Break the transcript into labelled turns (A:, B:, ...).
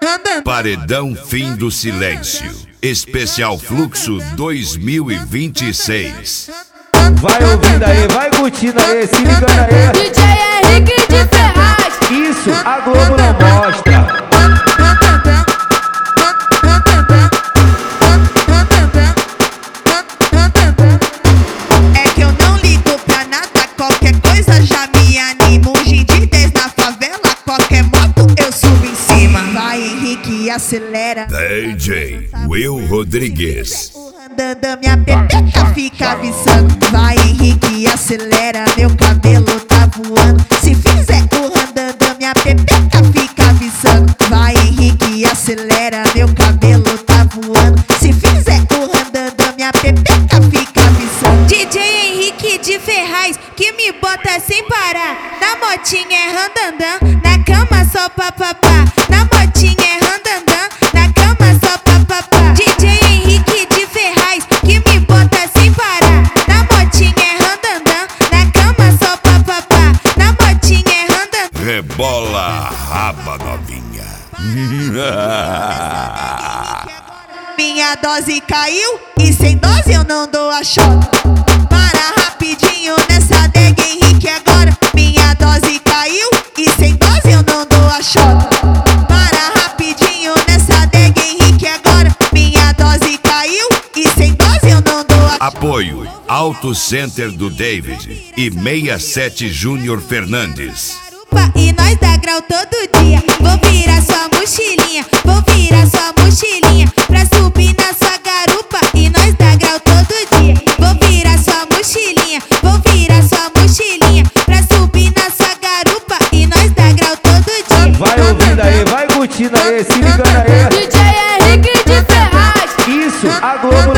A: Paredão Fim do Silêncio. Especial Fluxo 2026.
B: Vai ouvindo aí, vai curtindo aí, se ligando aí.
C: DJ Henrique de Ferraz.
B: Isso, a Globo não mostra.
D: É que eu não ligo pra nada, qualquer coisa já me anima. Um G10 na favela, qualquer moto eu subo em cima. Vai Henrique, acelera.
A: DJ Will Rodrigues.
D: Andando, minha pepeca fica avisando. Vai Henrique, acelera, meu cabelo tá voando. Se fizer o andando, minha pepeca fica avisando. Vai Henrique, acelera, meu cabelo tá voando. Se fizer o andando, minha pepeca fica avisando.
C: DJ Henrique de Ferraz, que me bota sem parar. Na motinha é randandã, na cama só papapá. Na motinha é randandã, na cama só papapá. DJ Henrique de Ferraz, que me bota sem parar. Na motinha é randandã, na cama só papapá. Na motinha é randandã.
A: Rebola a raba, novinha.
D: Minha dose caiu e sem dose eu não dou a shot. Para rapidinho nessa deg, Henrique, agora. Minha dose caiu e sem dose eu não dou a shot. Para rapidinho nessa deg, Henrique, agora. Minha dose caiu e sem dose eu não dou a shot.
A: Apoio Auto Center do David e 67 Júnior Fernandes.
C: E nós dá grau todo dia. Vou virar sua mochilinha, vou virar sua mochilinha pra subir na sua garupa. E nós dá grau todo dia. Vou virar sua mochilinha, vou virar sua mochilinha pra subir na sua garupa. E nós dá grau todo dia.
B: Vai ouvindo aí, vai curtindo aí, se ligando aí.
C: DJ Henrique de Ferraz.
B: Isso, a Globo